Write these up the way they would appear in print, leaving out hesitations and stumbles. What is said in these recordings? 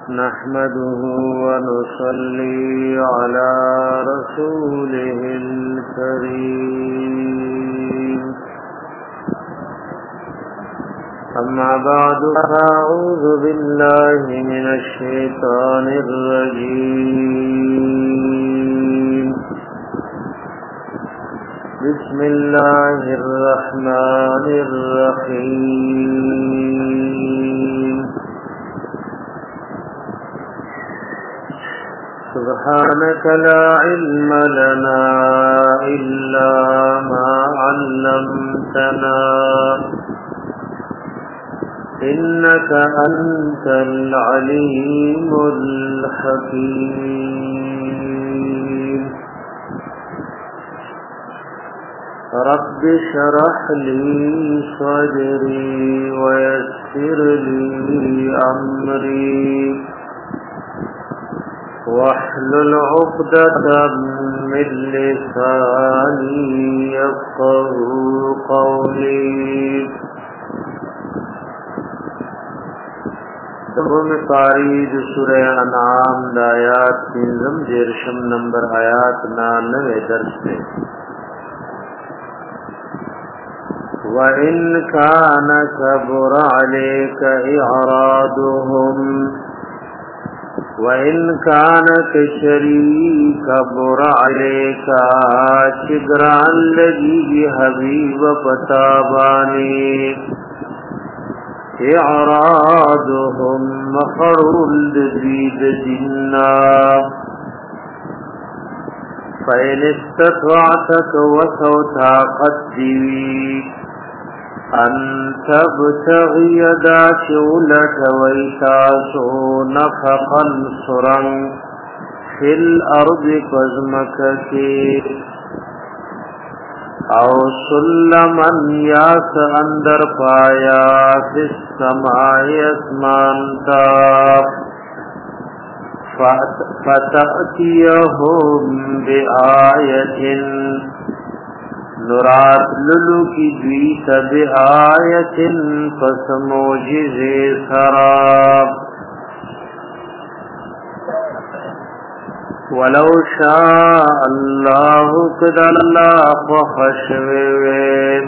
نحمده ونصلي على رسوله الكريم أما بعد فأعوذ بالله من الشيطان الرجيم بسم الله الرحمن الرحيم سبحانك لا علم لنا إلا ما علمتنا إنك أنت العليم الحكيم رب اشرح لي صدري ويسر لي أمري واحلل عقدة من لساني يفقهوا قولي دوم پارید سورہ انعام دایات تینزم جرشم نمبر آیات 99 درس دے وَإِن كَانَ كَبُرَ عَلَيْكَ إِعْرَاضُهُمْ وَإِن كَانَ كَشَرِي كَبُرَ عَلَيْكَ شِغْرًا لَّذِي حَبِيبَ پتابانی إعراضهم مخرول دید جنّا فإن استطعتك وسوتا قد دیوی أن تبتغي داشولك ويتاسو نفقا سرا في الأرض فزمكك او سلمن یاس اندر پایا فی السماء اسمانتا فتأتیهم بآیت نرات للو کی دویت بآیت پس موجز سراب ولو شاء الله قد الله فخشوه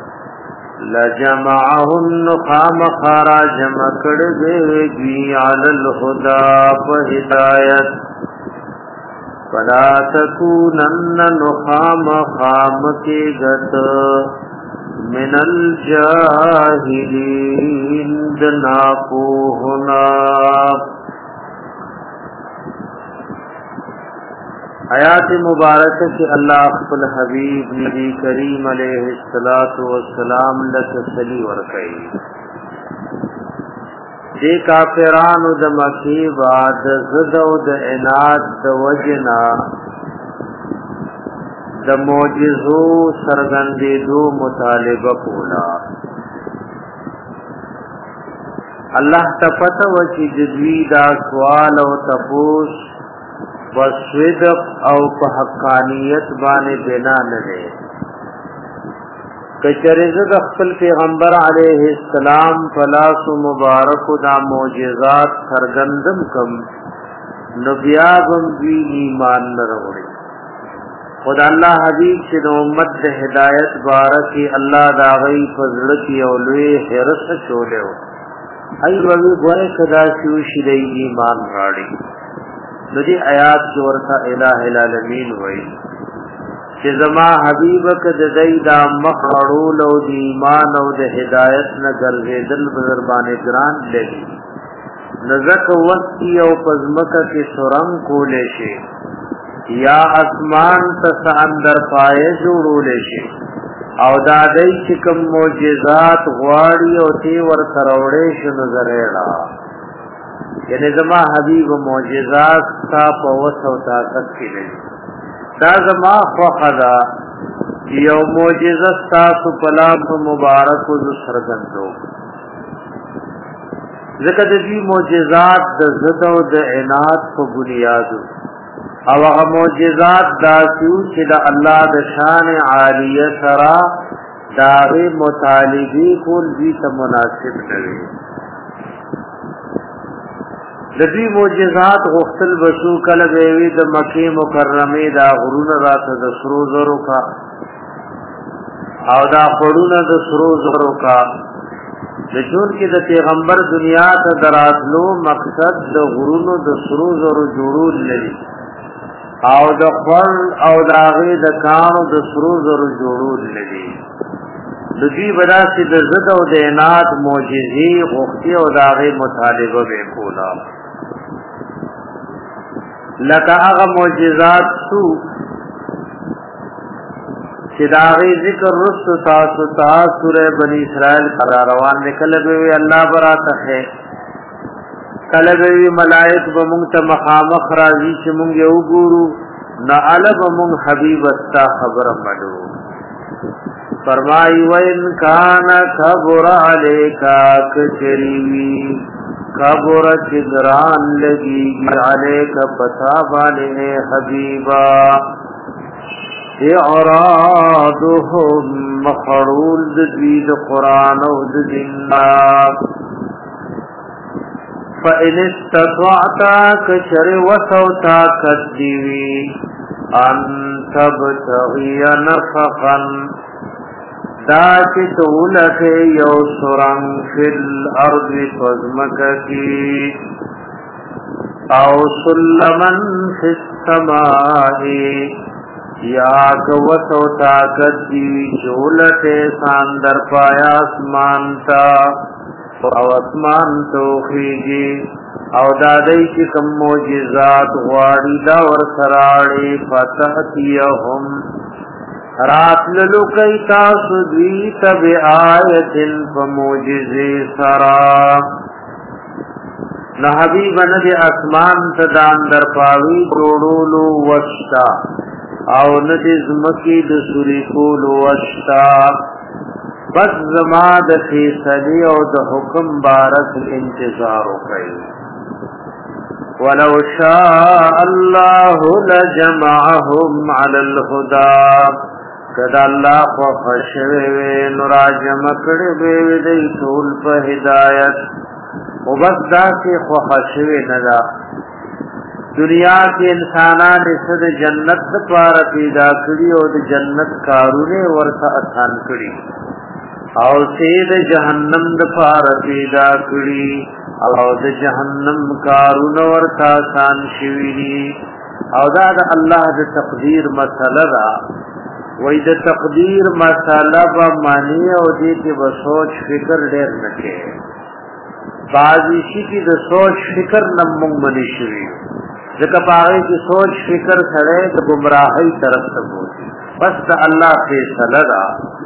لجمعهم خام خراج مکڑ بی علی الهدى فهدایت فلا تکونن نخام خام کے گت من الجاہلین دناپوہنا آیات مبارکہ سے اللہ خپل حبیب نبی کریم علیہ الصلوۃ والسلام لتسلی ورکئی دے کافرانو د مکی بعد زدو د عناد د وجنا د معجزو سرګندېدو مطالبه کولا الله تپته و چې د دوی دا سوال او تپوس وصدق او په حقانیت باندې بنا نه ده کچره د خپل پیغمبر علیه السلام فلاس مبارک دا معجزات سرګندم کم نو بیا هم دوی ایمان نه وروړي خدای الله حبیب چې د امت د هدایت بارکه الله دا غي فضل کی او لوی حرس چولیو ای وی ګوره کدا شو شي د ایمان راړي ندی آیات جو ورثہ الہ العالمین وئی چې زما حبیب ک د زیدا مخړول او د ایمان او د هدایت نه ګرځیدل بزربانه ګران لګي نزک وقتی او پزمک کې سورم کولې شي یا اسمان تس اندر پای جوړولې شي او دا دای چې کوم معجزات غواړي او تی ور سروړې شنو زریړه یعنی زما حبیب معجزات تا په وسو طاقت کې لري دا زما خوخدا یو معجزه تاسو په لاس مبارک او سرګندو ځکه د دې معجزات د زد او د عناد په بنیاد او هغه معجزات داسو چې د الله د شان عالیه سره داغه مطالبه کول دي ته مناسب نه د دې معجزات غختل بشو کله وی د مکه مکرمه دا غرونه راته د سرو زرو کا او دا خړونه د سرو زرو کا د جون کې د پیغمبر دنیا ته دراتلو مقصد د غرونو د سرو زرو جوړول لري او د خپل او داغه د کانو د سرو زرو جوړول لري د دې ودا چې د زد او د عنایت معجزې غوښتي او داغه مطالبه وکولا لکه هغه معجزات سو چې داغه ذکر رسو تاسو سورہ بنی اسرائیل قرار روان نکله وی الله براته ہے کله وی ملائک به مونږ ته مخامخ راځي چې مونږ یو ګورو نه الب مونږ حبیب استا خبر مړو فرمای وین کان خبر علیکا کچریوی خبر چگران لگی علیکا پتا والے حبیبا اعرادهم مخرول دید قرآن و دینات فَإِنِ اسْتَطَعْتَ كَشَرِ وَسَوْتَا كَدِّوِي أَن تَبْتَغِيَ نَفَقًا دا چې دولت یو سرنگ فی الارض فزمکتی او سلمن فی السماء یا گوسو طاقت دیوی جولت ساندر پایا اسمانتا او اسمان توخیجی او دادی کی کم موجزات غواری دا ورسراڑی فتحتیهم رات للو کئی تاسو دویت بی آیتن فموجزی سرا نحبیب ندی اسمان تدان در پاوی جوڑولو وشتا او ندی زمکی دسوری کولو وشتا بس زما د فیصلی او د حکم بارک انتظارو کئی ولو شاء الله لجمعهم على الهدى کدا الله خو خشوي نراجم کړي به دې ټول په هدایت او بس دا چې خو خشوي نه دا دنیا کې انسانان د جنت لپاره پیدا کړي او د جنت کارونه ورته آسان کړي او سید جهنم لپاره پیدا کړي او د جهنم کارونه ورته آسان شوي او دا د الله د تقدیر مسله ده وای د تقدیر مسله به معنی او دې کې به سوچ فکر ډېر نکې بعضی شي کې د سوچ فکر نم مونږ باندې شوي ځکه پاره کې سوچ فکر سره د گمراهۍ طرف ته وځي بس د الله فیصله ده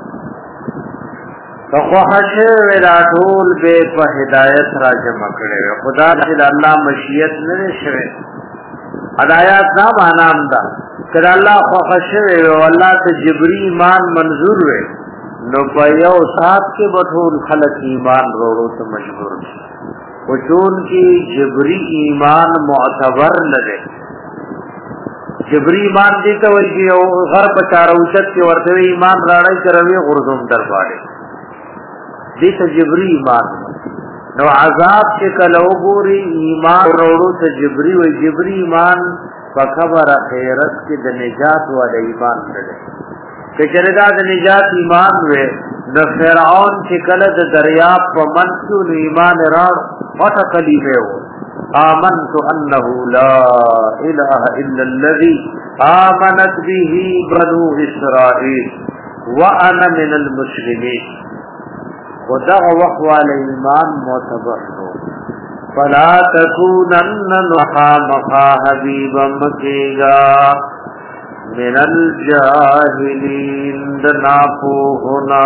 فخوحشه ویدا ټول به په هدایت را جمع کړي خدا چې الله مشیت نه شوي هدایت دا معنی ده کله الله خوښه وي او الله ته جبري ایمان منظور وي نو په یو سات کې بټول خلق ایمان وروړو ته مجبور دي او چون کې جبري ایمان معتبر نه دي جبري ایمان دي ته وایي او غر په چاروچت کې ورته ایمان راړی کروي غرزوم دربارې دې ته جبري ایمان نو عذاب کې کله وګوري ایمان وروړو ته جبري وي جبري ایمان فخبر خیرت کې د نجات ول ایمان لري کچره دا د نجات ایمان وې د فرعون چې کله د دریاب په منځو ایمان راړ وټه کلیمه و آمنت انه لا اله الا الذي آمنت به بنو اسرائيل وانا من المسلمين ودغه وقوال ایمان معتبر فلا تكونن نحامقا حبیبا مکیگا من الجاہلین دناپوہنا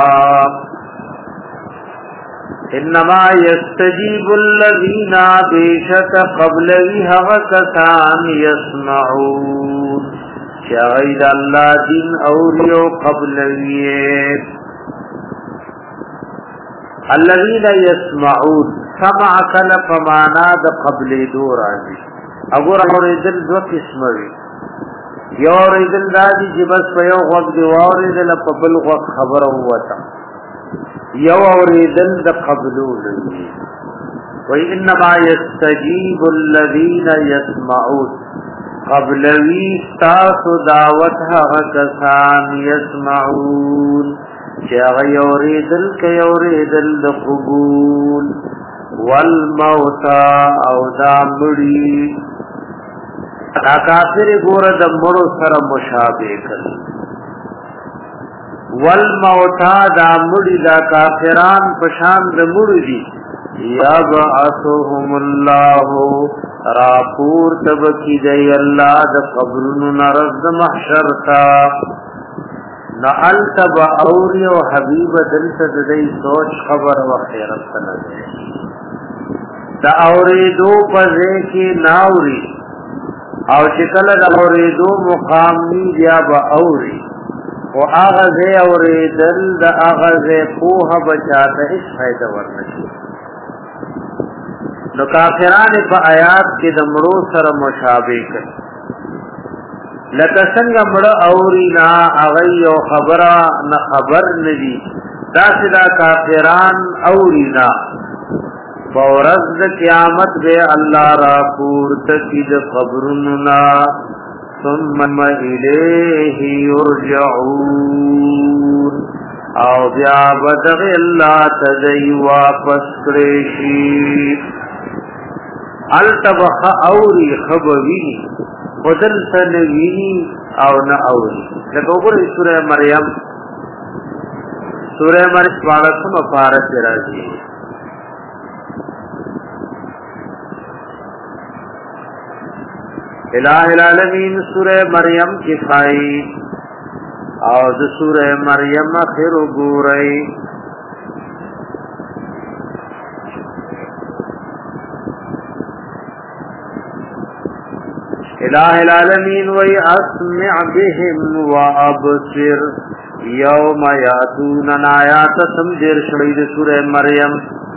انما يستجیب الذین بیشت قبلوی حغکتان یسمعون شاید اللہ دین اولیو قبلویت الذین یسمعون سمع کله فمانا د قبل دور راځي اوریدل دو قسمه وي یو اوریدل راځي چې بس په یو وخت دی اوریدل په بل وخت خبره وته یو اوریدل د قبلول وَإِنَّمَا يَسْتَجِيبُ الَّذِينَ يَسْمَعُونَ قبل ویستاسو دعوت هغه کسان يسمعون چې هغه یوریدل کوي یوریدل د قبول والموتى او دا مړي دا کافر ګور د مړو سره مشابه کړي والموتى دا مړي دا کافران پشان د مړي دي یبعثهم الله راپور تبکی دی اللہ دا قبرن نرد محشر تا نعلت با اوری و حبیب دلت دی سوچ خبر و خیرت تنظر دا اوری دو پزے کی ناوری او چکل دا اوری دو مقامی دیا با اوری و آغازے اوری دل دا آغازے پوہ بچاتا اس فائدہ ورنشی نو کافران په آیات کې د مړو سره مشابه کړي لکه څنګه مړ اورینا هغه یو خبره نه خبر ندي دا سدا کافران اورینا فورز د قیامت به الله را پورته کی د قبرنا ثم الیه یرجعون او بیا بدغ الله تدی واپس کړي شي التبخ اوری خبوی خودل تنوی او نا اوری لکه وګورئ سورہ مریم سپارسم پارت راځي الہ العالمین سورہ مریم کی خائی او د سورہ مریم اخر وګورئ الہ العالمین وی اسمع بهم وابصر یوم یاتوننا آیات سمجھر شوید سورہ مریم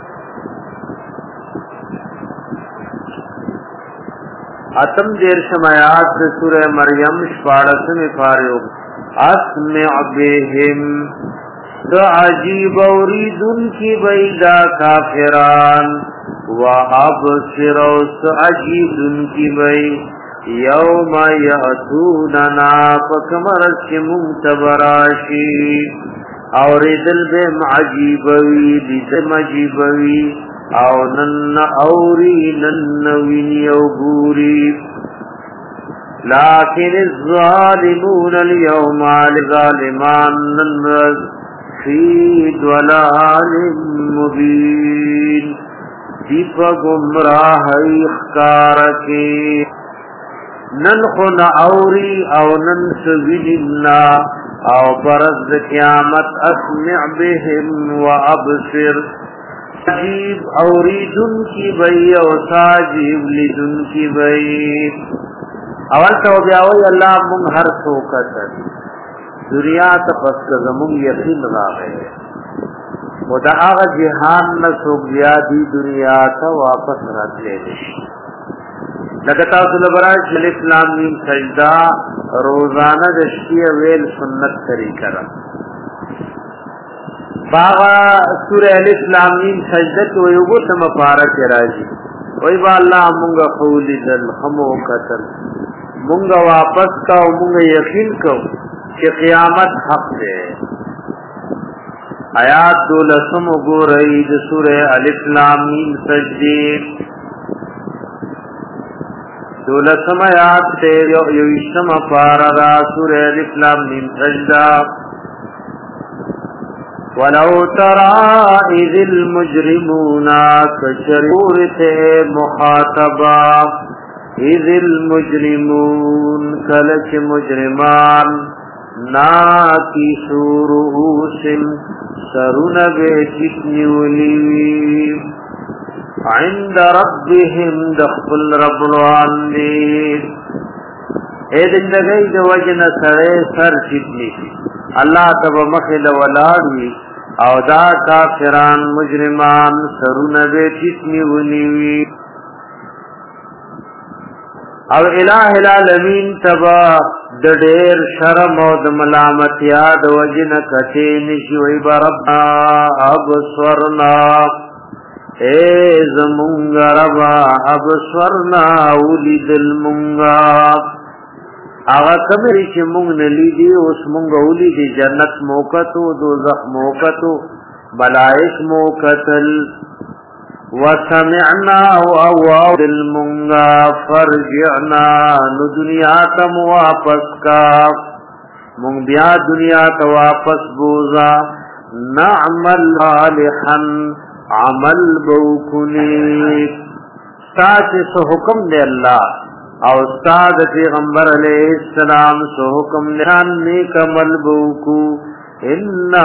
اتم دیر شمایات سورہ مریم شپاڑسم فارغ اسمع بهم دا عجیب اوریدن کی بیدا کافران وابصر اوس عجیب دن کی بیدا یوم یاتوننا فکمرس منتبراشی اور دل بے عجیبوی لیزم عجیبوی او نن اوری نن وینی او بوری لیکن الظالمون اليوم لظالمان ننرز فی دولال مبین دیپ گمراہ اخکارکی نن خون اوری او نن سویلنا او برز قیامت اسمع بهم و ابصر عجیب اوری دن کی بئی او ساجیب لدن کی بئی اول تو بیاوی اللہ من ہر سوکتا دنیا تپس کزمون یقین راغے و دا آغا جہان نسوک بیادی دنیا تا واپس رات لے دے لگتا سلبراج شل اسلام نیم سجدہ روزانہ دشتی ویل سنت طریقہ را باغا سورہ الاسلام نیم سجدہ کی ویوگو تم پارک راجی ویبا اللہ مونگا خولی دل خمو قتل مونگا واپس کا مونگا یقین کو کہ قیامت حق دے آیات دولسم گو رئید سورہ الاسلام نیم سجدی دولسم آیات تے یوشتم پارا سورہ الاسلام نیم سجدہ وَلَوْ تَرَى إِذِ الْمُجْرِمُونَ كَشَرُورِتِ مُخَاطَبًا إِذِ الْمُجْرِمُونَ كَلَچ مُجْرِمَان نَاكِسُو رُؤُوسٍ سَرُنَ بِچِتْنِوْلِي عند ربهم دخل رب العالمین اے زندگی د وجن سره سر چتنی الله تب مخل ولادی او دا کافران مجرمان سرونه به چتنی ونیوی او الہ العالمین تبا د ډیر شرم او د ملامت یاد وجن کته نشوي بربنا ابصرنا اے زمونگا ربا ابصرنا ولید المونگا آغا کمری چی مونگ نلیدی اس مونگا ولیدی جنت موکتو دوزخ موکتو ملائک موکتل وسمعنا وعواد المونگا فرجعنا نو دنیا تم واپس کا مونگ بیا دنیا تا واپس بوزا نعمل صالحا عمل بوکنی ساچ سو حکم دے اللہ او استاد پیغمبر علیہ السلام سو حکم نشان نیک عمل بوکو انا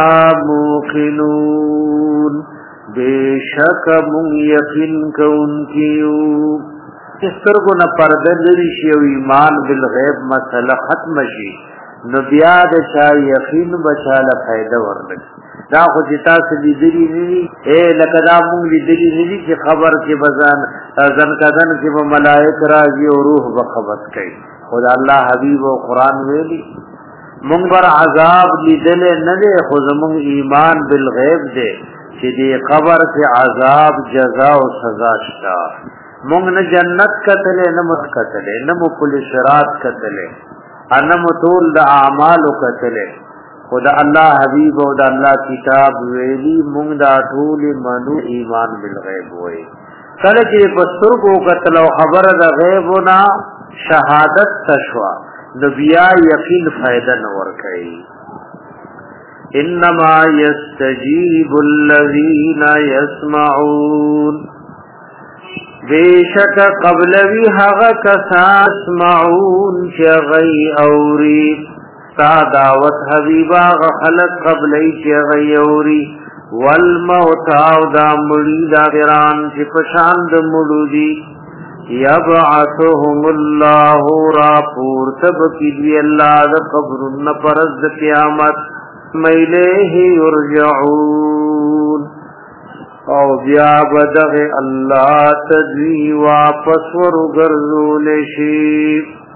موقنون بے شک من یقین کون کیو اس طرح نہ پردہ لرشی و ایمان بالغیب مسئلہ ختم شی نو بیا د چا یقین بچاله فائدہ ورنه دا خو جتا سے لیدلی نی اے لکدا مون لیدلی نی چې خبر کې بزان ازن کدن کې به ملائک راځي او روح بخبط کوي خدا الله حبیب او قران ویلی مونږ بر عذاب لیدل نه دی خو زمون ایمان بالغیب دی چې دی قبر کې عذاب جزاء او سزا شته مونږ نه جنت کتل نه مخ کتل نه مو پولیس شرات کتل انم طول د اعمال کتل خدا الله حبیب او د الله کتاب ویلی مونږ دا ټول منو ایمان بالغیب وای کله چې پستر کو کتل او خبر د غیب نا شهادت تشوا نبیا یقین فائدہ نور کوي انما یستجیب الذین یسمعون بیشک قبل وی هغه کسان اسمعون شغی اوری تا دعوت حبیبا خلق قبل شغی اوری والموت او دا مړی دا غران چې پشان د مړو دی یبعثهم الله را پورتب کی دی الله د قبر پرز قیامت میله یرجعون او بیا بدغ الله تدوی واپس ورغرزول شي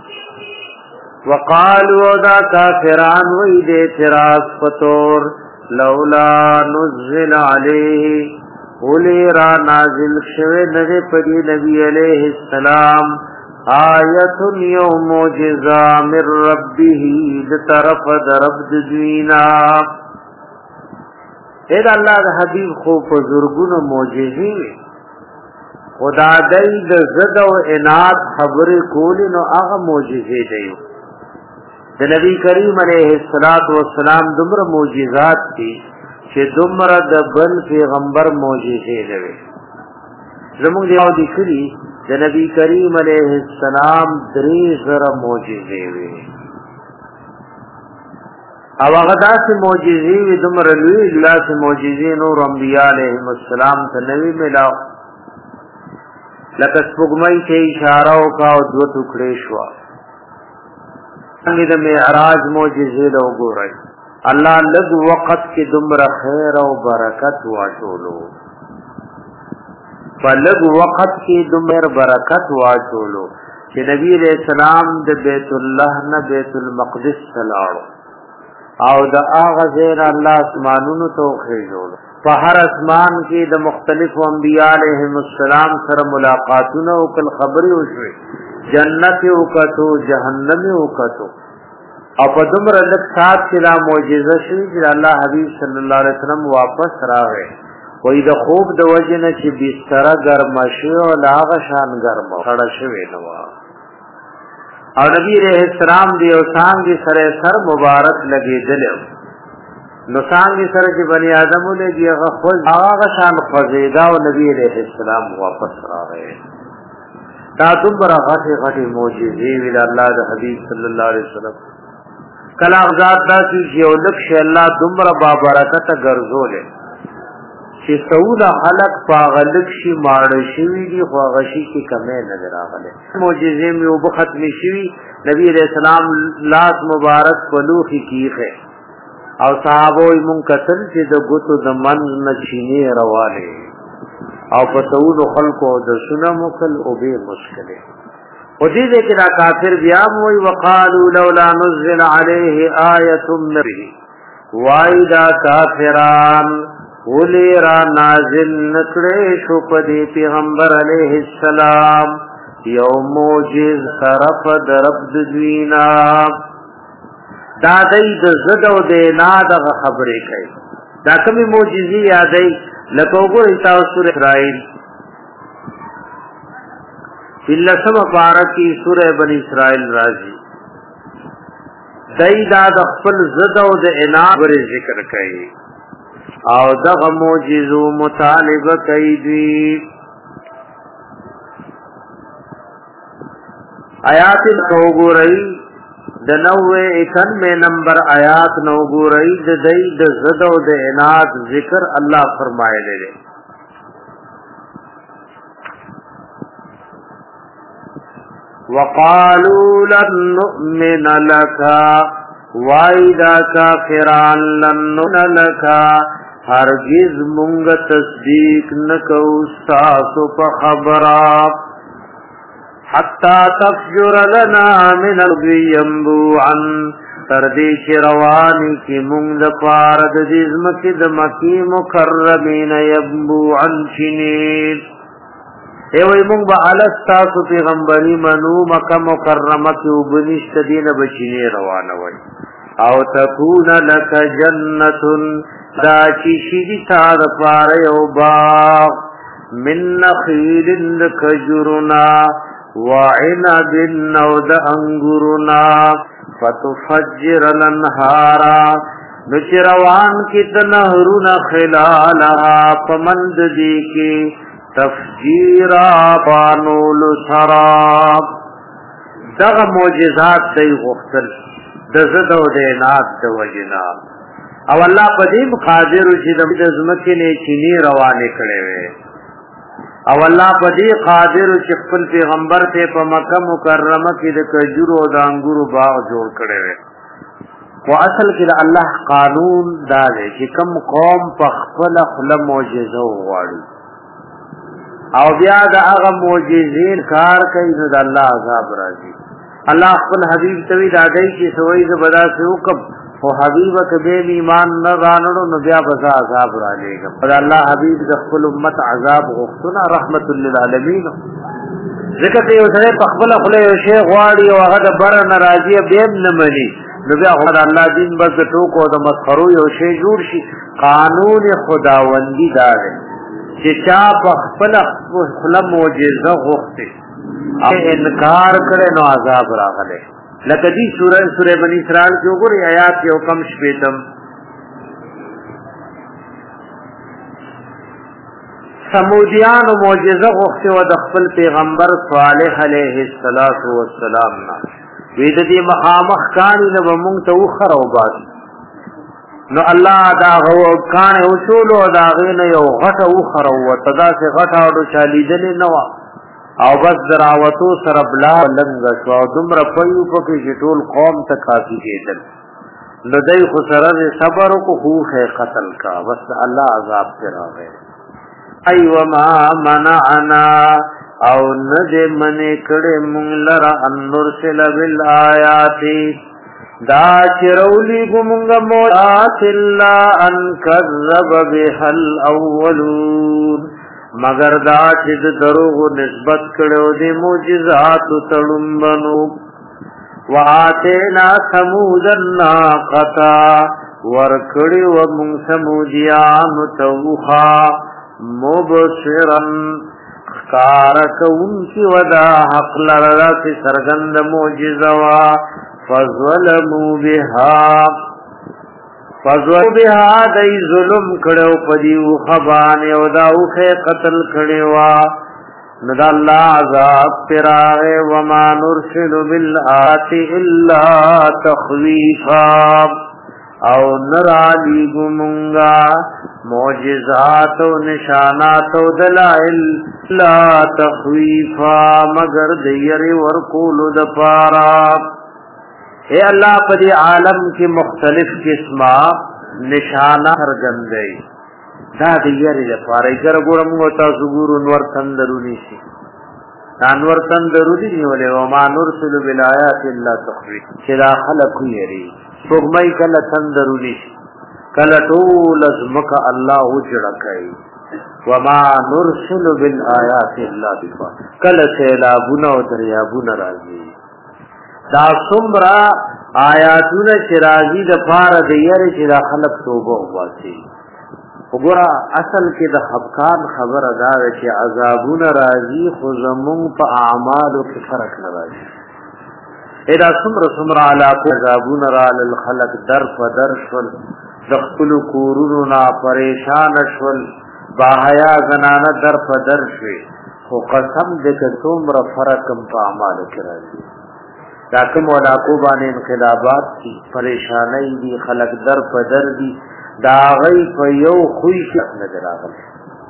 وقالوا دا کافران وی دے اعتراض پتور لولا نزل علیه اولی را نازل شوه نده پدی نبی علیہ السلام آیت یو موجزا من ربه دطرف درب دوینا اید اللہ دا حبیب خوب بزرگون موجزی خدا دی دا زد و اناد خبر کولی نو آغا موجزی دیو دا نبی کریم علیہ السلام دمر موجزات تی چې دمر د بل پیغمبر موجزه لوي زموږ دیو دی کلی د نبی کریم علیہ السلام درې زره موجزه وي او هغه داسې موجزه وي دمر لوی داسې موجزه نور انبیاء علیهم السلام ته نوی ملاو لکه سپوږمۍ ته اشاره وکاو دو ټوکړې شو څنګه د معراج موجزه له وګورئ الله لږ وخت کې دمر خیر او برکت واچولو په لږ وخت کې دمر برکت واچولو چې نبی رسول سلام د بیت الله نه بیت المقدس تلاړو او د هغه زیر الله اسمانونو ته خېجول په هر اسمان کې د مختلفو انبیاء علیهم السلام سره ملاقاتونه او کل خبري وشوي جنت او کتو جهنم او کتو او په دومره لږ سات کې لا معجزه شوي چې الله حبیب صلی الله علیه وسلم واپس راغی وای د خوب د وجنه چې بستر ګرم شي او لاغه شان ګرم خړ شوی نو او نبی رحمت السلام دی او څنګه سره سر مبارک لګیدل نو څنګه سره چې بنی آدم له دیغه خپل هغه شان فزیدا او نبی رحمت السلام واپس راغی دا دومره غټه معجزې ویل الله د حبیب صلی الله علیه وسلم کلا ذات دا چې یو لکه الله دومره با برکت ګرځولې چې سودا خلق پاغلک شي ماړ شي دي خو غشي کې کمه نظر راغله معجزې مې وب ختم شي نبی رسول الله لاس مبارک بلوخي کیخه او صحابه منکسل چې د ګوتو د من نشینه رواله او په سودا خلقو د سنا مکل او به مشکله او دې کې دا کافر بیا وی وقالو لولا نزل عليه آیه من ربه وایدا کافران ولی را نازل نکړې شو په دې پیغمبر علیه السلام یو موجز طرف درب دوینا دا دای د زد او د ناد خبرې کوي دا کومي معجزې یادای لکه وګورئ تاسو سورۃ اسرائیل بلسم بارکی سورۃ بنی اسرائیل راځي دای دا د خپل زد او د اناد ور ذکر کوي او دغه معجزو مطالبه کوي دی آیات کو ګورئ د 91 نمبر آیات نو ګورئ د دای د زد او د اناد ذکر الله فرمایلی دی وقالوا لن نؤمن لك وایدا کافران لن نؤمن لك هرگز مونږ تصدیق نکو تاسو په خبره حتا تفجر لنا من الارض ينبوعا تردی چروانی کی مونږ د پاره د دې ځمکې د مکی مکرمین ينبوعا چنین ای وای مونږ به الستاسو پیغمبري منو مکه مکرمه کې وبنشت دینه بچینه روانه وای او تکون لك جنۃ دا چی شیدی تار پار یو باغ من نخیل کجرنا وعنب نود انگرنا فتفجر الانهارا نچروان کی تنهرون خلالها پمند دی کی تفجیرا پانول سراب دغه معجزات دی غختل دزد او دینات د وجنا او الله پدیم قادر چې د ځمکې نه چینی روانه کړي وي او الله پدی قادر چې خپل پیغمبر ته په مکه مکرمه کې د کجورو او د انګورو باغ جوړ کړي وي او اصل کې د الله قانون دا دی چې کوم قوم په خپل خپل معجزه وغواړي او بیا د هغه معجزین کار کوي نو د الله عذاب راځي الله خپل حبیب توی دادای چې سوی ز بدا سے حکم او حبیب کبه ایمان نه رانړو نو بیا بزا عذاب را لېږي پر الله حبیب د خپل امت عذاب غوښتنه رحمت للعالمین ذکر ته یو سره په خپل خپل یو شی غواړي او هغه د بر ناراضي به نه مني نو بیا الله دین بس ټوکو د مسخرو یو شی جوړ شي قانون خداوندی دا دی چې چا په خپل خپل معجزه غوښتي او انکار کړي نو عذاب راغله لکه دې سورہ بنی اسرائیل کې وګورئ آیات یو کم شپیتم سمودیان معجزه غوښته و د خپل پیغمبر صالح علیه السلام نه وې د دې مخامخ کانی نه مونږ ته وخرو باز نو الله دا هو کان اصول او دا غنه یو غټه وخرو وتدا سے غټه او چالیدل نه وا او بس دراوتو سره بلا لنګ شو دمر پيو پکې ټول قوم ته کافي کېدل نو دای خو سره صبر کو خوف قتل کا بس الله عذاب پر راغی ايو ما منعنا او ند من کړه مونږ لرا انرسل بالآیات دا چرولی ګمږ موات الا ان کذب بهل اولون مگر دا چې دروغ نسبت کړو د معجزات تړمبنو واتینا سمودنا قطا ورکړي و موږ سمودیان توخا مبصرن کارکون کی ودا حق لرا کی سرګند معجزه وا فظلموا بها دای ظلم کړو پدیو خبان او داوخه قتل کړوا ند الله عذاب پراره و ما نرسل بالآت الا تخویفا او نرالی گمونگا معجزات و نشانات و دلائل لا تخویفا مگر دیر ورکول دپارا اے اللہ پدی عالم کی مختلف قسمہ نشانہ ہرگندئی دا دیر دپارا اگر گورمو تاسو ګورو انور تندرونی شي انور تندرونی نیولے وما نرسل بالآیات الا تخویف چلا خلق یری سوګمای کله تندرونی شي کله ټول ازمک الله وجړه کوي وما نرسل بالآیات الا بفا کله سیلابونه او دریابونه راځي دا څومره آیاتونه چې راځي د پاره د یری چې د خلق توبه واسي وګوره اصل کې د خفقان خبره دا چې عذابونه راځي خو زمون په اعمالو کې فرق نه راځي ادا څومره علاقه عذابونه را للخلق در فدر شول د خپل کورونو نه پریشان شول باحیا زنانه در فدر شوي خو قسم دې چې څومره فرق په اعمالو کې راځي دا کوم علاقو باندې انقلابات دي پریشانای دي خلق در فدر دي دا غي په یو خوې کې نظر راغلي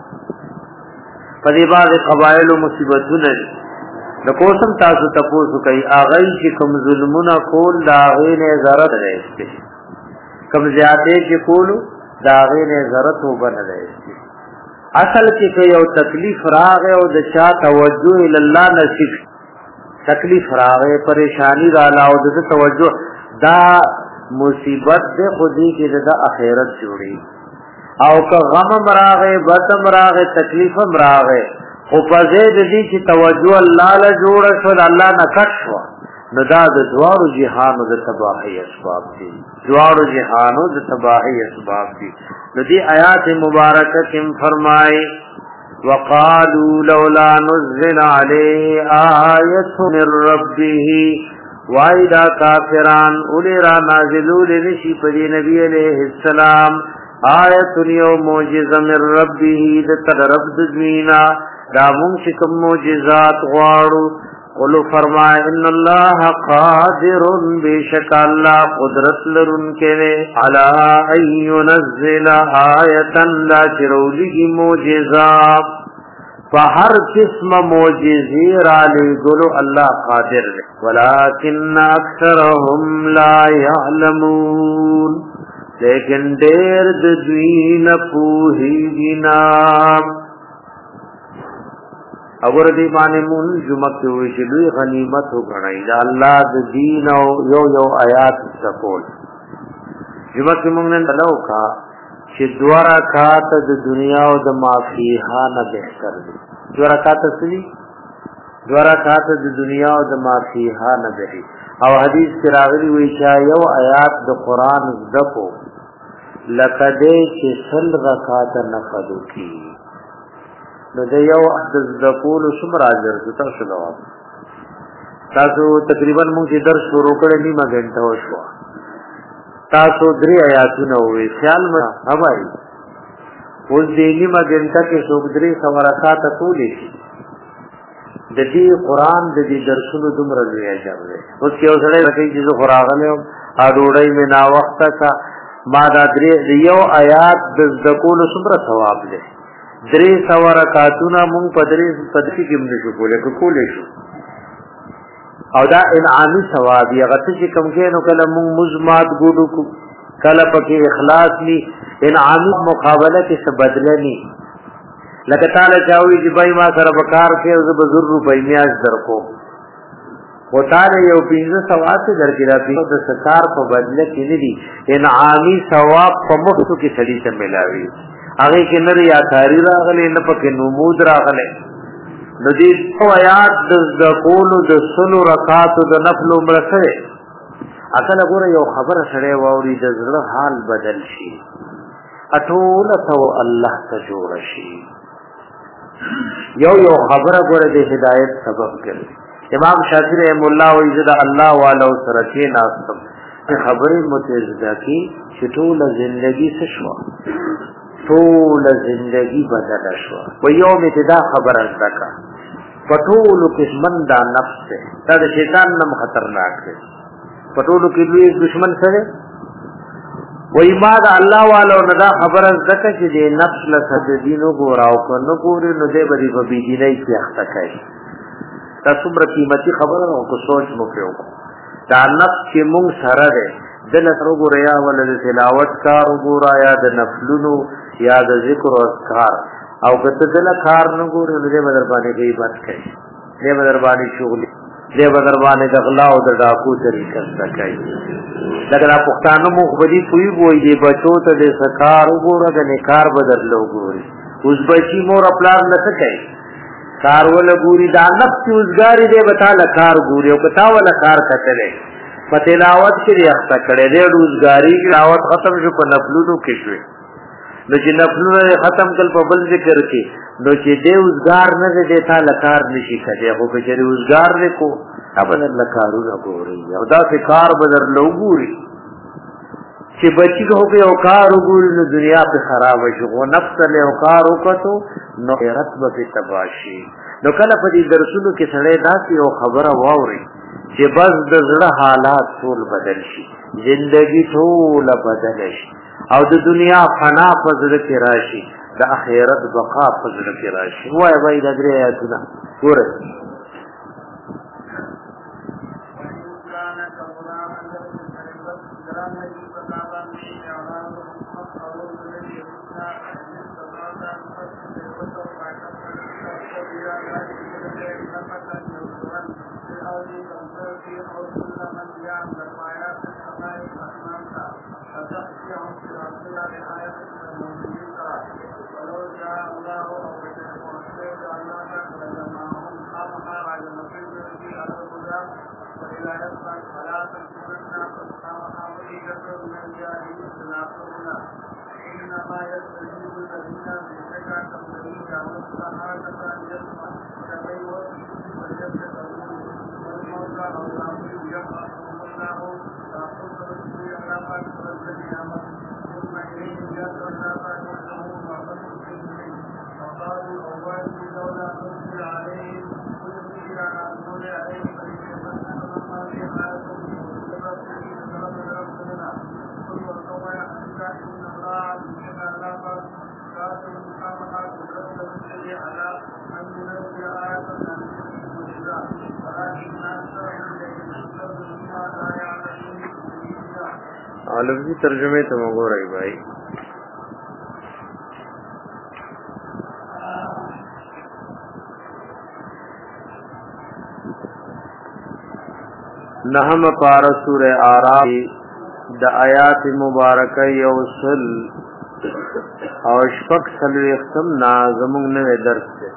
په دې باندې قبایل او مصیبتونه د کوسم تاسو تاسو کوي اغه چې کوم ظلمونه کول دا غي نه ضرر راځي کوم زیاته چې کول دا غي نه ضرر وبنه راځي اصل کې یو تکلیف راغې او د چا توجه ال الله نصیب تکلیف راغې پریشانی را لاو د توجه دا مصیبت دې خودي کې د اخرت جوړي او که غم راغې بدم راغې تکلیف راغې خو په دې چې توجه الله له جوړ شو الله نه کټ شو نو دا د دوارو جهانو د تباہی اسباب دي دوارو جهانو د تباہی اسباب دي د دې آیات مبارکه کې فرمایي وقالوا لولا نزل عليه آیه من ربه وایدا کافران اولرا نازلول نشی پر نبی علیہ السلام آیت یو معجزه من ربه د رب دنیا دا مونږ کوم معجزات غواړو قولو فرمائے ان اللہ قادر بیشک اللہ قدرت لرن کے علا ان ينزل آیتا لا چرولی کی معجزات فہر قسم معجزی را لگلو اللہ قادر ولیکن اکثرهم لا یعلمون لیکن دیر دوین پوہی گنام اور دی باندې مون جمعه کې وی چې لوی غنیمت وګڼي دا الله د دین او یو آیات څخه جمعه کې مونږ نن لوکا چې دوارا کات د دنیا او د مافیها نه بهتر دي دوارا کات سلی دوارا کات د دنیا او د مافیها نه بهتر او حدیث کې راغلی وی چې یو آیات د قران زکو لکه چې سل رکعات نه خدو کی نو د یو د کول څومره اجر تاسو نو تاسو تقریبا موږ درس شروع کړل نیمه غنټه وشو تاسو درې آیاتونه وې خیال ما هواي اوس دې نیمه غنټه کې څو درې سوارات ټولې شي د دې قران د دې درسونو دومره لوی اجر دی اوس کې اوسړې راځي چې خوراغله ا ډوړې مې نا وخت کا ما دا درې یو آیات د کول څومره ثواب دی درې سوارکاتونه مونږ پدري کې موږ شو کولې شو او دا انعامي ثواب یې غته چې کم کې نو کله مونږ مزمات ګورو کله پکې اخلاص ني انعامي مقابله کې څه بدلني لکه تعالی چاوي چې بای ما سره وکار کې او زه بزر روپۍ میاش درکو و تعالی یو 15 ثواب درکې راځي د سکار په بدله کې نه دي انعامي ثواب په مفتو کې سړي ته ملاوي هغه کې نه یا تاری راغلي نه پکې نمود راغلي د دې په آیات د کول د سلو رکعات د نفل عمره اصل وګوره یو خبره سره ووري د زړه حال بدل شي اټول ته الله ته جوړ شي یو خبره وګوره د هدایت سبب ګرځي امام شافعی رحم الله و عزت الله والو سره کې ناستم خبره متزدا کی چې ټول ژوندۍ څه شو ټول زندگی بدل شو و یوم ابتدا خبر ازدکا پټولو قسمن دا نفس ہے دا شیطان نم خطرناک ہے پټولو کې لوی دشمن سره وای ما دا الله والو نه دا خبر ازدکا چې د نفس له سجدینو ګوراو کنه ګوري نو دې بری په بيدینای کې اخته کوي تاسو مر قیمتي خبره او کو سوچ مو کړو دا نفس چې مونږ سره ده دل سره ګوریا ول د تلاوت کار ګورا یا د نفلونو یا د ذکر او اذکار او کته دل کار نه ګورې دې بدر باندې غیبت کوي دې بدر باندې شغل دې بدربانې د غلا او د ډاکو طریقه سکای لکه دا پښتانه مخ بدی کوي وای دی بچو ته د سکار وګوره د نکار بدلو ګوري اوس بچی مور خپل نه سکای کار ول ګوري دا نفس اوسګاری دې بتاله کار ګوري او کتا ول کار کتلې په تلاوت کې اخته کړي دې روزګاری تلاوت ختم شو په نفلونو کې شوی نو چې نفلونه ختم کل په بل ذکر کې نو چې دې اوسګار نه دې تا لکار نشي کړي خو به چې اوسګار لیکو ابل لکارونه ګوري او دا کار بدر لوګوري چې بچی کو په او کار وګوري نو دنیا په خراب شي او نفس له او کار وکړو نو رتبه په تباشي نو کله په دې درسونو کې سړی داسې او خبره واوري چې بس د زړه حالات ټول بدل شي زندگی ټول بدل شي او د دنیا فنا په زړه کې راشي د آخرت بقا په زړه کې راشي وای وای د درې آیاتونه ګوره إنما يستجيب الذين بشكل لفظی ترجمه ته وګورئ بھائی نحم پارا سورہ آراف د آیات مبارکه یوصل او شپک سلوی اختم نازمون نوے درس سے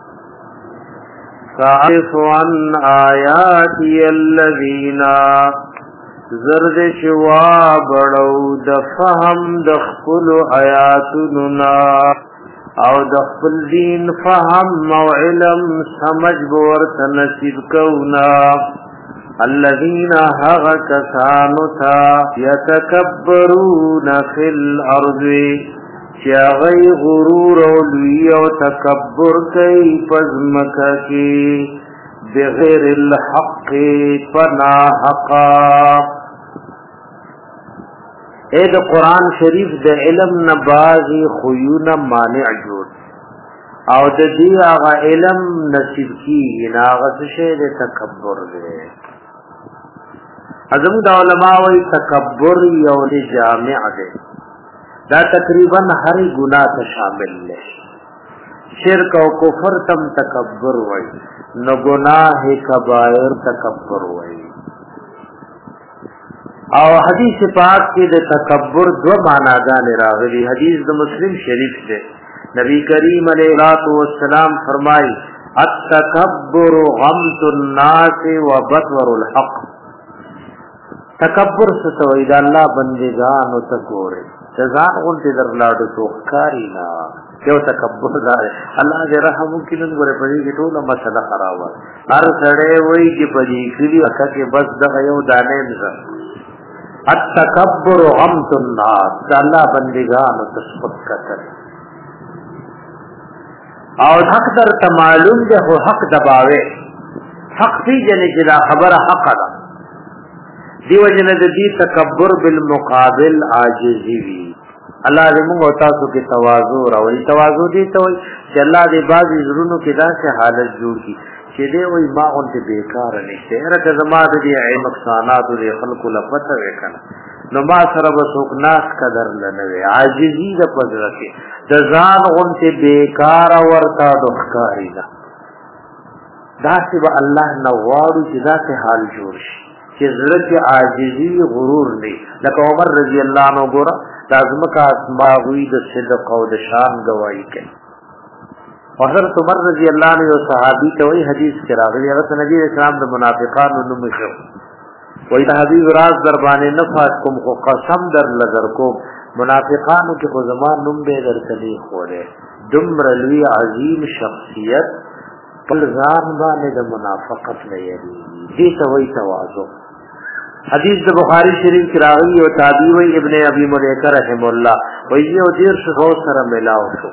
صاحف عن آیاتی الذین زرد شوا بڑو د فهم د خپل آیاتنا او د خپل دین فهم او علم سمجھ ورته نصیب کونا الذين هغ کسانو تا يتکبرون فی الارض چاغی غرور او لوی او تکبر کئی پزمکا کی بغیر الحق فنا حقا اے دا قرآن شریف دا علم نبازی خیون مانع جوڑ او دا دی آغا علم نصیب کی آغا سشے دا تکبر دے ازمو دا علماء وی تکبر یو دی جامع دے دا تقریبا ہر گناہ تا شامل لے شرک او کفر تم تکبر وی نو گناہ کبائر تکبر وی او حدیث پاک کی دے تکبر دو معنادان راغلی حدیث دو مسلم شریف دے نبی کریم علیہ السلام فرمائی التکبر غمت الناس و بطور الحق تکبر ستوئی دا اللہ بندگانو تکورے جزان غلطی در لاڈو توخکاری نا کیو تکبر دا اللہ دے رحمو کنن گورے پڑی کی طول مسئلہ خرابا ہر سڑے وئی کی پڑی کلی وقت کے بس دا یو دانے نظر التکبر غمت الناس دا اللہ بندگانو تسبت کتر اور حق در تمالون دے ہو حق دباوے حق فی جنے جدا خبر حق دا دیو جن دی تکبر بالمقابل عاجزی وی اللہ دې موږ او تاسو کې تواضع راوړي تواضع دي ته وي چې الله دې بعضی زړونو کې داسې حالت جوړ کړي چې دې وي ما اون ته بیکار نشته هرته زما دې نقصانات دې خلق لپته وکنه نو ما سره وسوک ناس قدر لنوي عاجزی د پدره کې د ځان اون ته بیکار ورتا د ښکاری دا دا چې به الله نوارو چې ذات حال جوړ شي چې زړه کې عاجزي غرور نه لکه عمر رضی الله عنه ګوره لازم کا اسماء وی د صدق او د شان گواہی کوي حضرت عمر رضی الله عنه یو صحابي ته وی حدیث کې راغلی هغه نبی اسلام د منافقانو نوم شو وی د حبیب راز در باندې نفاس کوم خو قسم در لګر کو منافقانو کې خو زمان نوم به درتلی خوره دمر لوی عظیم شخصیت پر ځان باندې د منافقت نه یری دې ته وی تواضع حدیث د بخاری شریف کې راغلی او تابعی وی ابن ابي مليكه رحم الله وی یو دیر شو سره ملاو شو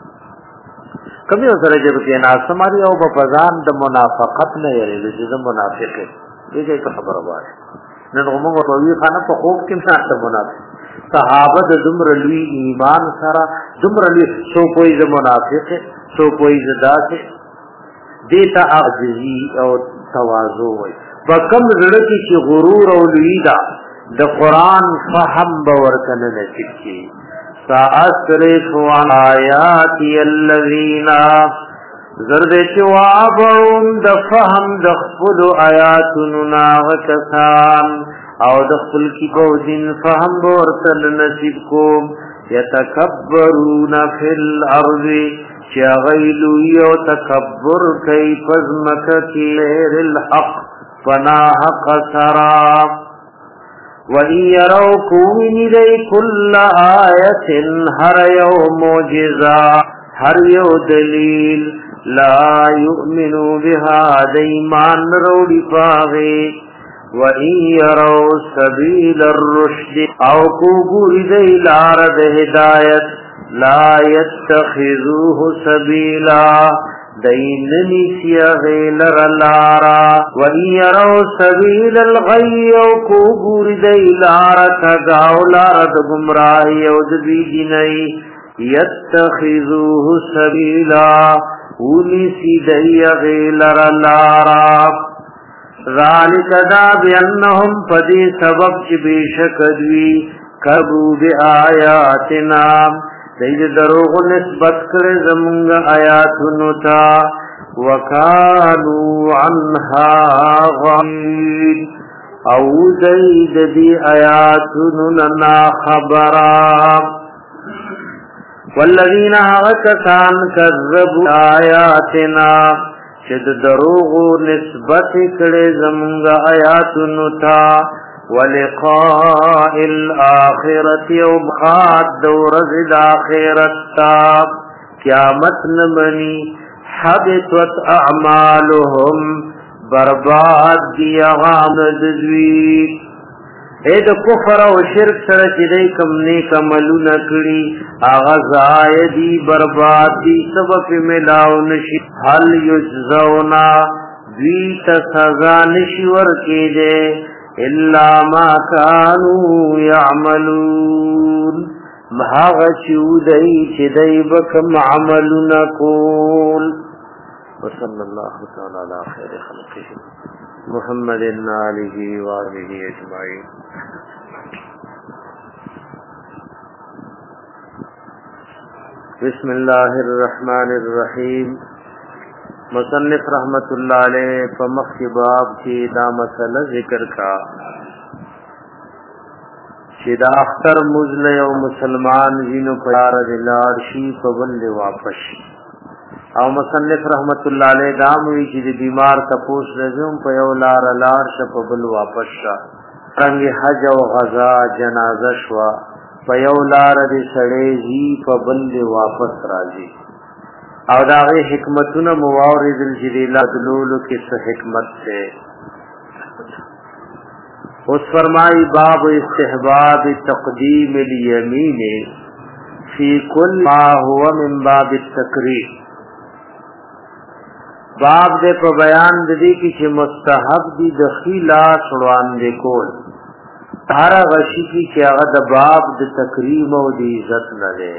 کمی سره جب کې ناس سماري او په ځان د منافقت نه یری چې د منافق دې ته خبره وایي نن موږ په وی خانه په خوب کې څه منافق صحابه د دمر لوی ایمان سره دمر لوی سو کوئی د منافق سو کوئی زداسه دیتا عجزی او تواضع وي وکم زړه کې چې غرور او لوی دا د قران فهم باور کنه نصیب کی ساصرف آیات الذین زرد چوابهم د فهم د خپل آیاتنا وکسان او د خپل کی کو دین فهم باور کنه نصیب کو یتکبرون فی الارض چا غیلو یو تکبر کئی پزمکی لیر الحق فنا حق سرا وَإِن يَرَوْا كُمِنِ لَيْ كُلَّ آیَةٍ هر یو معجزہ هر یو دلیل لا يؤمنوا بها دیمان روڑی پاغی وَإِن يَرَوْا سَبِيلَ الرُّشْدِ او کوگوری دی لارد ہدایت لا يتخذوه سبيلا دیننی سیغیل رلارا وَإِن يَرَوْا سَبِيلَ الْغَيِّ وَكُوبُرِ دَيْلَارَ تَغَاو لَارَ دَگُمْرَاهِ وَدَبِي دِنَيْ يَتَّخِذُوهُ سَبِيلًا وَنِسِي دَيَغِيلَ رَلَارَا ذَلِكَ دَا بِأَنَّهُمْ فَدِي سَبَبْ چِبِشَكَدْوِي كَبُوا بِآيَاتِنَا دید دروغ نسبت کرے زمونگا آیاتنو تا وکانو عنها غافلین او دید دی آیاتنو نا خبرا والذین آغتتان کذبوا آیاتنا چد دروغ نسبت کرے زمونگا آیاتنو تا ولقاء الآخرة وبخات دورز الآخرة قیامت نمنی حبطت اعمالهم برباد دی غام دزوی اید کفر و شرک سره چې دی کم نیک عملونه کړي هغه ضایع دي برباد دي سبب ملاو نشي هل یجزونا دوی ته سزا نشي ورکېده الا ما كانوا يعملون مهاغ چودئی چې دای بکم عملنا کول وصلی الله تعالی علی خیر خلقه محمد آله و آله اجمعین بسم الله الرحمن الرحیم مصنف رحمت اللہ علیہ فمخ باب کی دا مسئلہ ذکر کا شدا اختر مزل او مسلمان جنو پیار دلار شی پبند واپس او مصنف رحمت اللہ علیہ داموی چی بیمار تپوس رزم پیو لار لار شپبل واپس شا رنگ حج و غزا جنازہ شوا پیو لار دی سڑے جی پبند واپس راجی او داغه حکمتونه موارد الجلیل دلولو کې څه حکمت ہے اس فرمائی باب استحباب تقدیم الیمین فی کل ما هو من باب التکریم باب دے په بیان د دې کې چې مستحب دي د خیلا سړوان دې کول هر غشي کې چې هغه د باب د تکریم او د عزت نه ده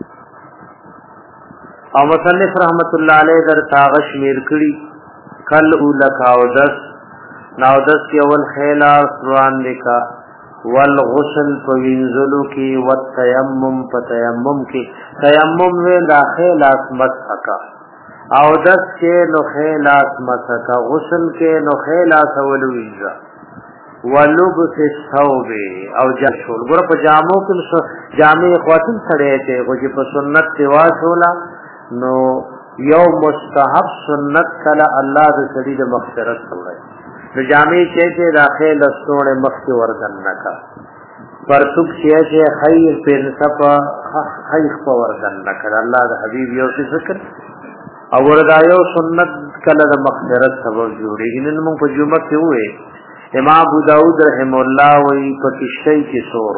او مصنف رحمت اللہ علیہ در تاغش میر کری کل اولک آودس ناودس کی اول خیلا سروان لکا والغسل پوینزلو کی والتیمم پتیمم کی تیمم وی لا خیلا مسحکا او دس کې نو خیلاس مسکا غسل کې نو خیلاس ولویزا ولبس الثوب او جشول ګور په جامو کې جامې خواتم سره ته او چې په سنت رواج ولا نو یو مستحب سنت کله الله د سړي د مغفرت سره نو جامې چې داخل لسونه مخ وردن نکا پرتوک چې خیر پر صفا خیر په وردن نکا الله د حبيب یو ذکر او وردا یو سنت کله د مغفرت سبب جوړیږي نن موږ په جمعه کې وې امام ابو داود رحم الله وی پکشتای کی سورو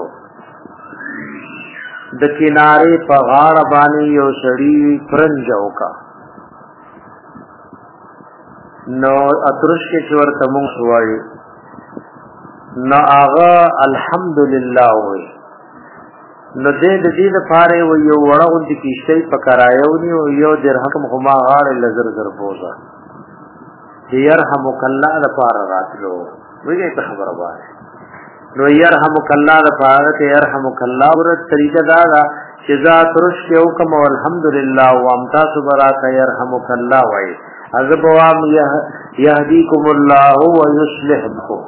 د کنارے په غاړه باندې یو سړی پرنجو کا نو اترش کې چور تمو سوای نو آغا الحمدللہ وی نو دې لپاره و یو وړاون د کشتای په کرایو نیو یو درهم هما غاړه لزر زر بوزا يرحمک الله لپاره راتلو ویږي په خبره وای نو يرحمک الله لپاره ته يرحمک الله ور طریقه دا چې ذات رش یو کوم الحمدلله وامتا سبحانك يرحمک الله وای عذبوام يهديكم الله ويصلحكم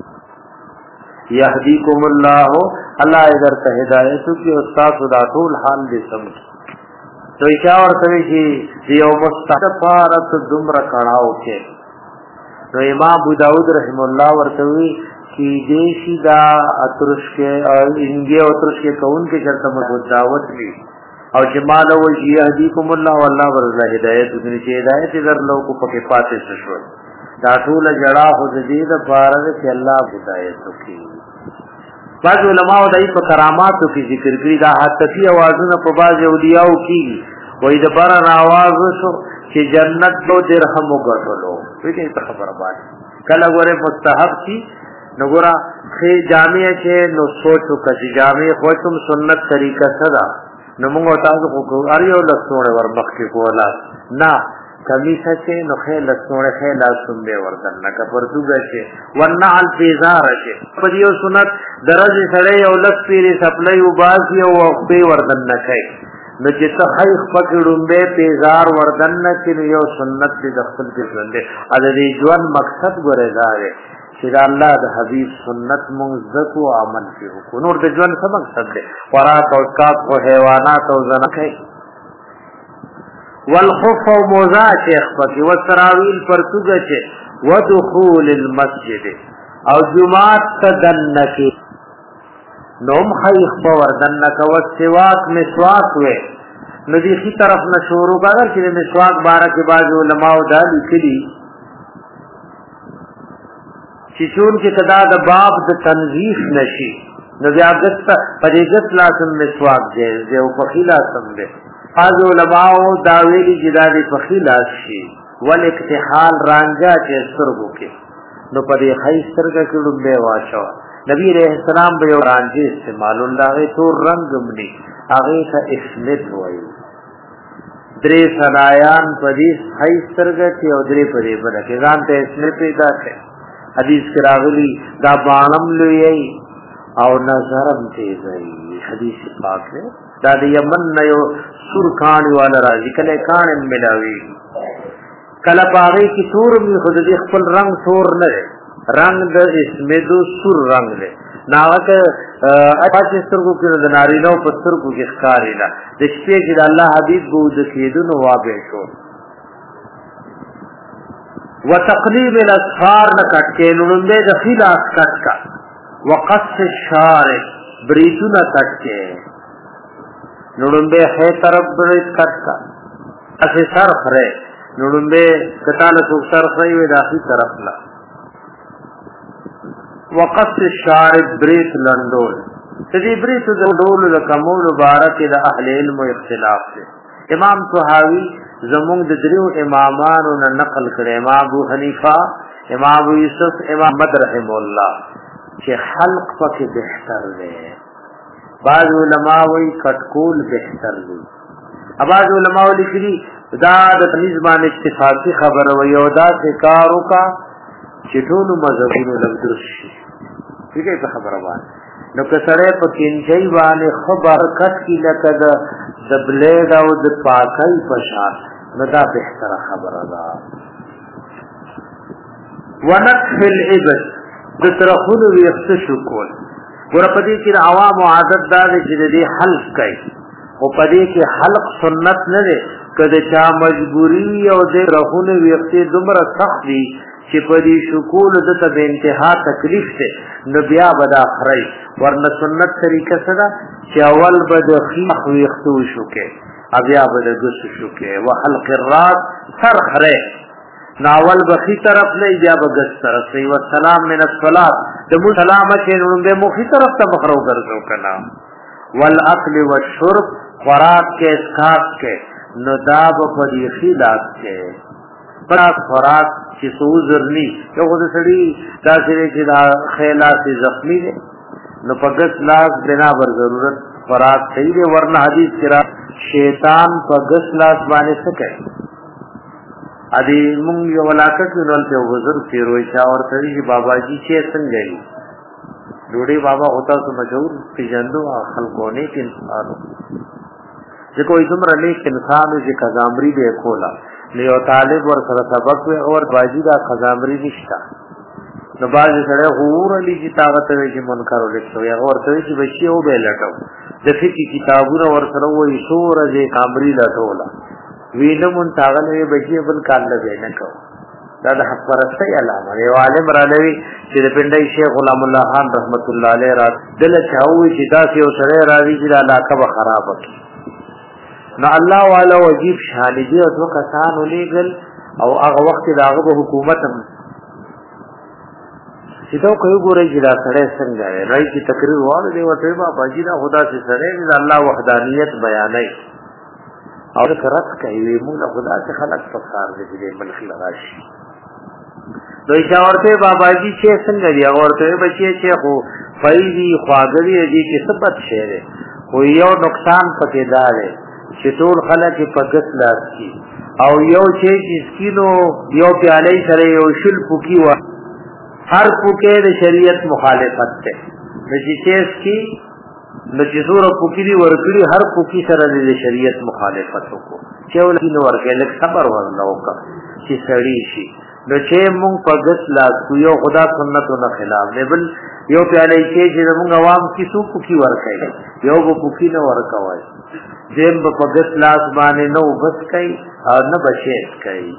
يهديكم الله الله اگر ته هدایت کی استاد دا ټول حال دې سمج تو اشاره کوي چې یو مستغفرت دمر کړهو کې نو امام ابو داود رحم الله ورتوي چې دیشی دا اترش کې او انګي اترش کې کون کې چرته مو دعوت وی او جمال او یهدیکم الله والله ورزه هدایت دې چې هدایت در لو کو پکې پاتې شو دا ټول جڑا هو دې د فارغ چې الله هدایت وکي بعض علماء دای په کراماتو کې ذکر کړی دا حتی اوازونه په باز اولیاء کې وې د بار आवाज شو چې جنت دو درهم وګټلو ویګي په خبره باندې کله ګوره مستحب شي نو ګوره خې جامع چې نو سوچو کړي جامع خو کوم سنت طریقه صدا نو موږ تاسو کو اړیو لسونه ور مخ کې کولا نه کمیسه چې نو خې لسونه خې لاسوم به وردن نه کا پرتوګه چې ورنعل بیزار چې په یو سنت درجه سره یو لس پیری سپلای او باز یو په وردن نه کوي نو چې ته خیخ پکړم به پیزار وردن نه چې یو سنت دې دخل کې ژوند ا دې ژوند مقصد ګورې چې الله د حبيب سنت مونږ زکو عمل کوو نور د ژوند څه مقصد دی خوراک او اسکات او حیوانات او زنکه والخف او موزا شیخ پکې وتراویل پرتوګه چې ودخول المسجد او جمعات تدنکی نوم خیخ په وردنک او سواک مسواک وې ندی خي طرف نشورو باندې چې مسواک بارکه باز علماء دا لیکلي چې چون کې کدا د باب د تنظیف نشي نو بیا غت پرېګت لازم مسواک دې او په خلا سم دې باز علماء دا ویلي چې دا د په خلا شي ول اکتحال رانجا چې سترګو کې نو پرې خیسترګه کې ډوبه واچو نبی علیہ السلام به رانجه استعمال الله تور رنگ منی هغه ته اسمت وایي درې سنایان پدیس خیسترګه کې او درې پرې بل کې ځان ته اسمت پیدا کړي حدیث کې راغلی دا بانم لوی او نظرم تیزයි حدیث پاک ہے دا د یمن نه یو سور کانی والا راځي کله کان ملاوي کله پاره کی تور می خود دې خپل رنگ تور نه رنگ د اسمدو سور رنگ له ناوکه اپاچ سترګو کې د نارینو په سترګو کې ښکاری لا د شپې کې د الله حبیب بود کېدونو وابه شو وتقلیب الاسفار نکټ کې نومبه د خلاص کټ کا وقص الشارب بریتونه کټ کې نومبه هي طرف بریت کټ کا اسه سر خره نومبه کتاله کو سر خره وي د اخی طرف لا وقص الشارب بریت لندول تدې بریت د ډول د کمول مبارک د اهل علم اختلاف دي امام طحاوی زمون د دریو امامانو نه نقل کړي امام ابو حنیفه امام ابو یوسف امام احمد رحم الله چې خلق پکې بهتر دی بعض علماء وی کټکول بهتر دی بعض علماء لیکلي دا د تمیز باندې اتفاقی خبره وي او دا ذکارو کا چې ټول مذهبونو لږ شي ٹھیک ہے خبره باندې نو کسړې په کینچي باندې خبر کټ کی لکه د بلیډ او د پاکای پشان نو دا بهتره خبره ده. ونقف الابد د ترخونو ویخت شکول ګوره په دې کې د عوامو عادت دا دی چې د دې حلق کوي خو په دې کې حلق سنت نه دی که د چا مجبوري او د ترخونو ویختې دومره سخت دي چې په دې شکول دته به انتها تکلیف دی نو بیا به دا خورئ ورنه سنت طریقه څه ده چې اول به د خیخ ویختو وشوکې بیا به د ګوسو شوکې وحلق الراس سر خورئ ناول بخی طرف نه بیا بغس طرف نه والسلام من الصلاه دمو سلام چې نو به مخی طرف ته مخرو ګرځو کنا والاكل والشرب خوراک کې اسکاس کې نو دا په دې خلاف کې پر خوراک چې سوزرنی یو د سړي دا چې دا خیالات زخمی دي نو پګس لاس بنا بر ضرورت خوراک صحیح دی ورنه حدیث کرا شیطان پګس لاس باندې څه کوي ادي مونږ یو علاقه کې ولته حضور فیروز شاه اور تری بابا جی چې څنګه دی ډوډۍ بابا ہوتا تو مشهور پیجندو خلقونه کې انسانو چې کوئی دومره نیک انسان چې قزامری به کولا لیو طالب ور سره سبق اور باجی دا قزامری نشتا نو باز سره غور علی کی طاقت وی چې منکر ولیکو یا اور ته چې بشي او به لټو د فقہی کتابونه ور سره وې سورې قامری لټولا وینمون تاغلې بچي بل کال لګې نه کو دا د حق پرستی علامه یو عالم را لوي چې د پندای شیخ غلام الله خان رحمت الله علیه را دل چاوي چې دا یو سره راوي چې علاقه به خراب کی نو الله والا وجيب شان دي او تو کسان ولېګل او هغه وخت داغه به حکومت هم چې دا کوي ګورې چې دا سره څنګه راي چې تقریر واره دی وته بابا جی دا خدا سے سره دی الله وحدانیت بیانای او کرت کوي مولا خدا سے خلق فخر دې ملک لغاشي دوی شاورته بابا جی چې څنګه دی اورته بچي چې خو فایدی خواګری دي چې سبت شهره خو یو نقصان پکې دار چې ټول خلک په غس لاس کی او یو چې سکینو یو پیالې سره یو شل پوکی و هر پوکې د شریعت مخالفت ده د چې کی نو چې زور پوکی دی ورکړي هر پوکی سره د شریعت مخالفت وکړو چې ولې نو ورکړي لکه صبر ورنه وکړه چې سړی شي نو چې مونږ په غس لاس یو خدا سنتو نه خلاف دی بل یو پیالې چې مونږ عوام کی سو پوکی ورکړي یو پوکی نه ورکوي دیم په غس لاس باندې نو بس کوي او نه بشیت کوي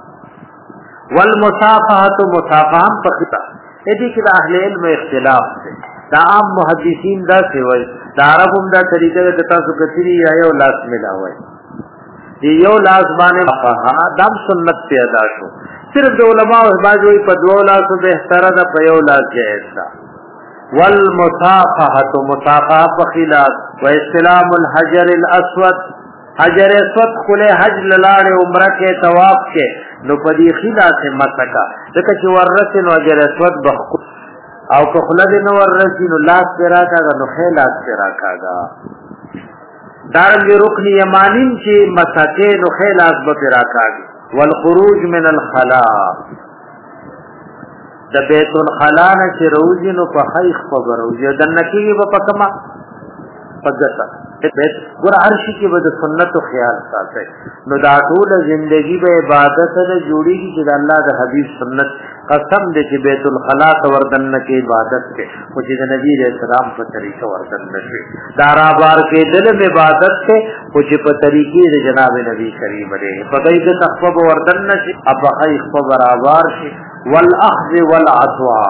والمصافحه مصافحه پختا دې کې د اهل علم اختلاف دی دا عام محدثین دا څه وایي دا عربم دا طریقه د تاسو کثیری یا یو لاس ملاوي دی یو لاس باندې دم سنت پیدا شو صرف د علماء باجوي په دوه لاسو بهتره ده په یو لاس جائز ده والمصافحه مصافحه بخلاف واستلام الحجر الاسود حجر اسود کله حج لاله عمره کې طواف کې نو پدې خلاف متکا دغه چې ورته نو حجر اسود بخ او که خلد نو ورسی نو لاس پیرا کاغا نو خیلاس پیرا کاغا دارنگی رکن یمانین چی مساکے نو خیلاس بپیرا کاغی والخروج من الخلاء دا بیت الخلاء نچی روزی نو پا خیخ پا بروزی دنکی گی با پکما پگتا گر عرشی کی با دا سنت و خیال ساتے نو دا طول زندگی با عبادت دا جوڑی کی چی دا اللہ دا حبیب سنت قسم دے چې بیت الخلاء وردن کې عبادت کې او چې نبی رسول الله په طریقه وردن نشي دارا بار کې دل میں عبادت کې او چې په طریقې د جناب نبی کریم علیه په دې کې تخفب وردن نشي اب خیخ په برابر شي والاخذ والعطوا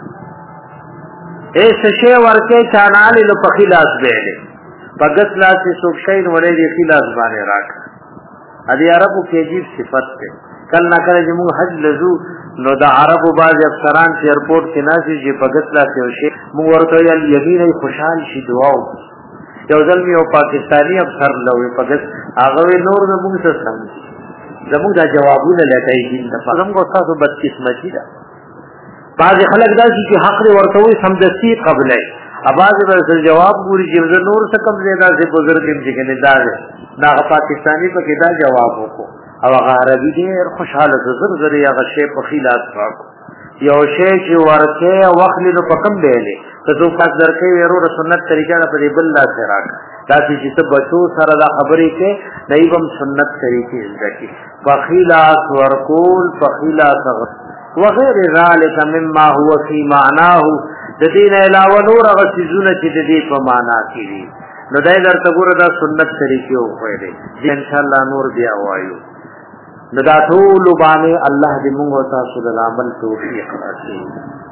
ایس شی ورکه چانال له پخیلاس به بغت لاس سوکشین ولې دی خلاص باندې راک ادي عربو کې عجیب صفت ده کل نہ کرے چې موږ حج لزو نو دا عربو باز افسران چې ایرپورټ کې ناشي چې بغت لاس یو شی موږ ورته یقین خوشحال شي دعا یو ځل یو پاکستانی افسر لوي بغت هغه نور موږ څه سمجي زموږ دا جوابونه لټای دي د فهم کو تاسو بدقسمتي ده بعض خلک دا چې حق ورته وي سمدسي قبلای اواز به جواب پوری چې نور څه کم زیاده سے بزرګ دې کې نه دا پاکستانی په کې دا جواب وکړو او هغه عربي ډېر خوشاله زر زر یا غشې په خلاف پاکو یو شی چې ورکه وخت له پکم دیلې که څو پاس درکې ورو سنت طریقه په دې بل لا سره دا چې څه بچو سره دا خبرې کې دایبم سنت طریقې ځکه فخیلاس ورکول فخیلاس وغیر ذلك مما هو في معناه د دین علاوه نور غسیزونه چې د دې په معنا کې دي نو دای درته ګوره دا سنت طریقې او خو دې ان شاء الله نور بیا وایو نو دا ټول باندې الله دې موږ او تاسو د عمل توفیق راکړي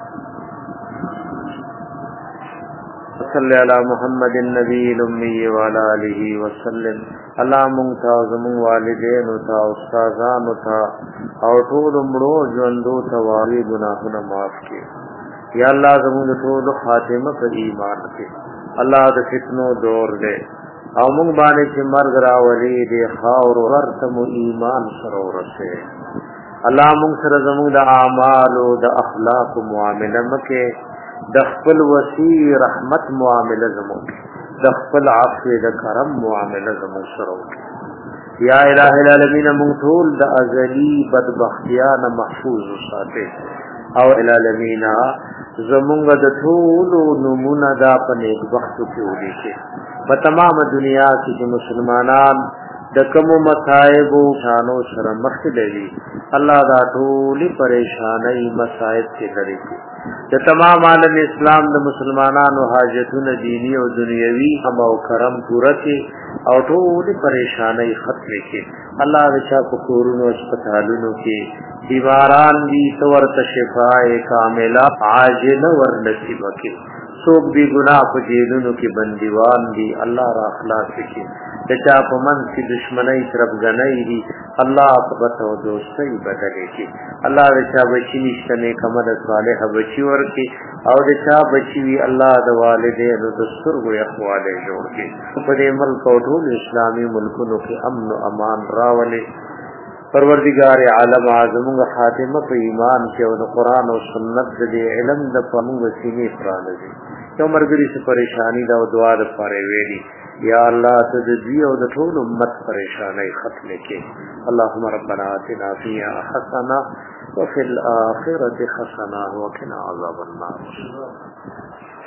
صلی علی محمد النبی الامی وعلى آله وسلم الله مونږ ته زموږ والدین او استادان او ټول مړو ژوندو ته واري ګناهونه معاف کړي یا الله زموږ ټول خاتمه په ایمان کړي الله د فتنو دور دې او مونږ باندې چې مرګ راولي دې خاور ورته ایمان سره ورسه الله مونږ سره زموږ د اعمال او د اخلاق معامله مکه د خپل وسی رحمت معامله زموږ د خپل عفو د کرم معامله زموږ سره یا الہ العالمین مونږ ټول د ازلی بدبختیان محفوظ وساتئ او العالمین زمونږ د ټول نمونه دا په نیک بختو کې ودی شي په تمام دنیا کې مسلمانان د کوم مصائب او شانو سره مخ دي الله دا ټول پریشانای مصائب کې لري د تمام عالم اسلام د مسلمانانو حاجتونه دینی او دنیوي هم او کرم پوره کې او ټول پریشانای ختم کې الله رضا په کورونو هسپتالونو کې بیماران دي تورته شفای کامله عاجله ور نصیب کې سوق بھی گناہ په جیلونو کې بندیوان دي الله را اخلاص کې د چا په من کې دشمنی طرف غنۍ دي الله په تو دوستۍ بدلې کې الله د چا بچی نشته نه کمل صالح بچی ورکی او د چا بچی وی الله د والدینو د سترګو اخواله جوړ کې په دې ملک او ټول اسلامي ملکونو کې امن او امان راولې پروردگار عالم اعظم خاتمه په ایمان کې او د قران او سنت د علم د پمغه سینې پرانه دي یو مرګري څه پریشانی دا او دعا د پاره ویلي یا الله ته د دې او د ټول امت پریشانای ختم کړي اللهم ربنا آتنا فی حسنه وفي الاخره حسنه وقنا عذاب النار